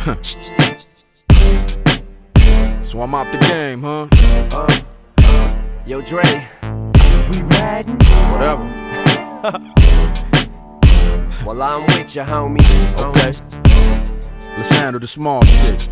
So I'm out the game, huh? Yo, Dre, we riding? Whatever. Well, I'm with you, homie. Okay. Let's handle the small shit.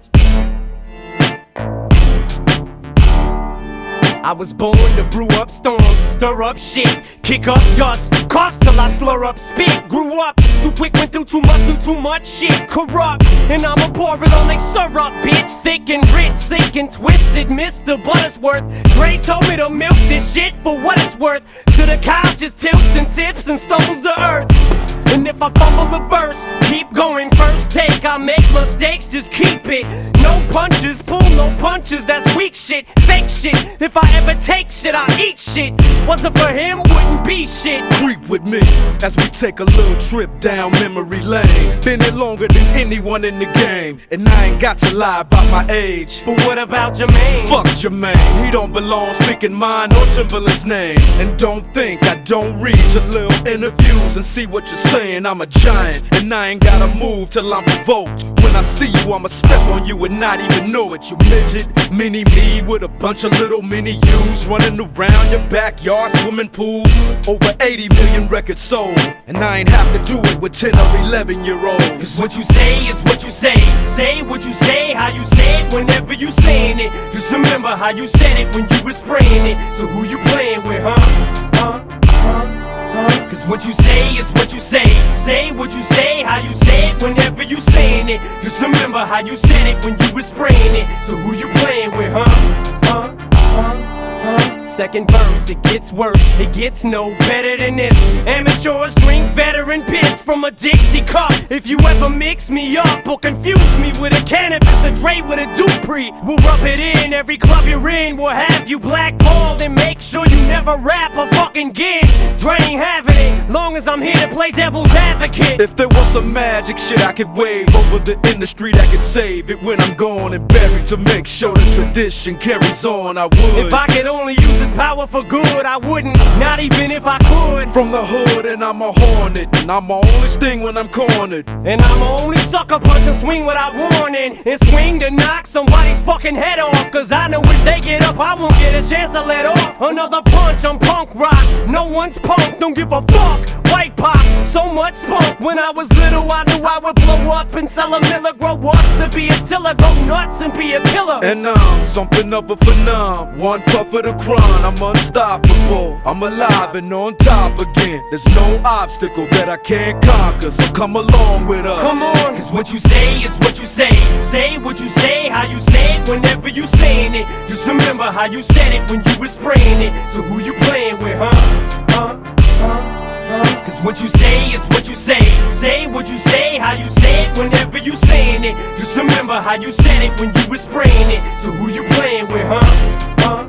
I was born to brew up storms, stir up shit, kick up dust, cost till I slur up spit. Grew up too quick, went through too much, do too much shit. Corrupt, and I'ma pour it on like syrup, bitch. Thick and rich, sick and twisted, Mr. Buttersworth. Dre told me to milk this shit for what it's worth. To the cow just tilts and tips and stumbles to earth. And if I fumble a verse, keep going, first take. I make mistakes, just keep it. No punches, pull no punches, that's weak shit, fake shit. If I ever take shit, I eat shit. Wasn't for him, wouldn't be shit. Creep with me as we take a little trip down memory lane. Been here longer than anyone in the game, and I ain't got to lie about my age. But what about Jermaine? Fuck Jermaine, he don't belong speaking mine or Timberland's name. And don't think I don't read your little interviews and see what you're saying. I'm a giant, and I ain't gotta move till I'm provoked. When I see you, I'ma step on you and not even know it. You midget, mini me with a bunch of little mini yous running around your backyard, swimming pools. Over 80 million records sold, and I ain't have to do it with 10 or 11-year-olds. Cause what you say is what you say. Say what you say, how you say it whenever you saying it. Just remember how you said it when you was spraying it. So who you playing with, huh? Cause what you say is what you say. Say what you say, how you say it whenever you saying it. Just remember how you said it when you was spraying it. So who you playing with, huh? Second verse, it gets worse, it gets no better than this. Amateurs drink veteran piss from a Dixie cup. If you ever mix me up or confuse me with a cannabis, a Dre with a Dupree, we'll rub it in. Every club you're in, we'll have you blackballed, and make sure you never rap a fucking gig. Dre ain't having it, long as I'm here to play devil's advocate. If there was some magic shit I could wave over the industry that could save it when I'm gone and buried, to make sure the tradition carries on, I would. If I could only use this power for good, I wouldn't, not even if I could. From the hood, and I'm a hornet, and I'm my only sting when I'm cornered. And I'm a only sucker punch and swing without warning, and swing to knock somebody's fucking head off. Cause I know if they get up, I won't get a chance to let off. Another punch, I'm punk rock, no one's punk, don't give a fuck. White pop, so much spunk. When I was little, I knew I would blow up and sell a miller. Grow up to be a tiller, go nuts and be a killer. And I'm something of a phenom, one puff of the crown. I'm unstoppable, I'm alive and on top again. There's no obstacle that I can't conquer, so come along with us. Come on, cause what you say is what you say. Say what you say, how you say it whenever you saying it. Just remember how you said it when you was spraying it. So who you playing with, huh? Cause what you say is what you say. Say what you say, how you say it whenever you saying it. Just remember how you said it when you was spraying it. So who you playing with, huh?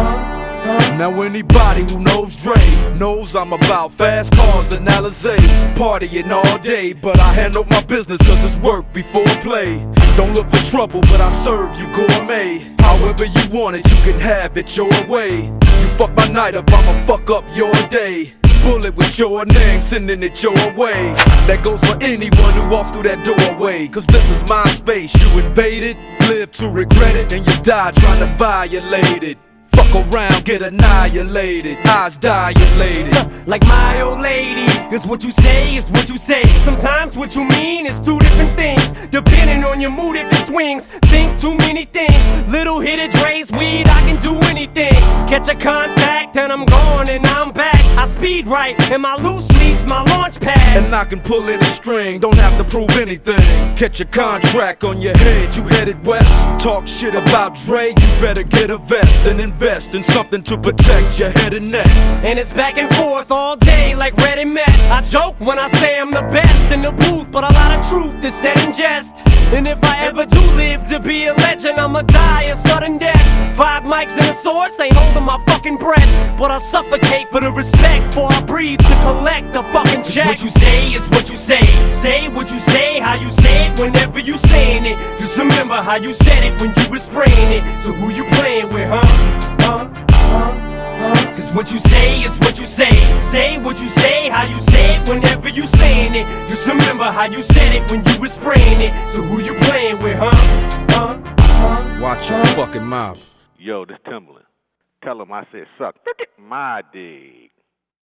Now anybody who knows Dre knows I'm about fast cars and Alizé, partying all day, but I handle my business cause it's work before play. Don't look for trouble, but I serve you gourmet. However you want it, you can have it your way. You fuck my night up, I'ma fuck up your day. Bullet with your name, sending it your way. That goes for anyone who walks through that doorway. Cause this is my space, you invade it, live to regret it, and you die trying to violate it. Fuck around, get annihilated, eyes dilated. Like my old lady, cause what you say is what you say. Sometimes what you mean is two different things, depending on your mood if it swings. Think too many things, little hit of Dre's weed, I can do anything. Catch a contact and I'm gone and I'm back. I speed right and my loose lease, my launch pad. And I can pull any string, don't have to prove anything. Catch a contract on your head, you headed west. Talk shit about Dre, you better get a vest and invest in something to protect your head and neck. And it's back and forth all day like Red and Met. I joke when I say I'm the best in the booth, but a lot of truth is said in jest. And if I ever do live to be a legend, I'ma die a sudden death. 5 mics and a source, ain't holding my fucking breath, but I suffocate for the respect, before I breathe to collect the fucking check. What you say is what you say. Say what you say, how you say it whenever you saying it. Just remember how you said it when you was spraying it. So who you playing with, huh? Cause what you say is what you say. Say what you say, how you say it whenever you saying it. Just remember how you said it when you was spraying it. So who you playing with, Watch your fucking mouth. Yo, this Timbaland. Tell him I said suck my dick.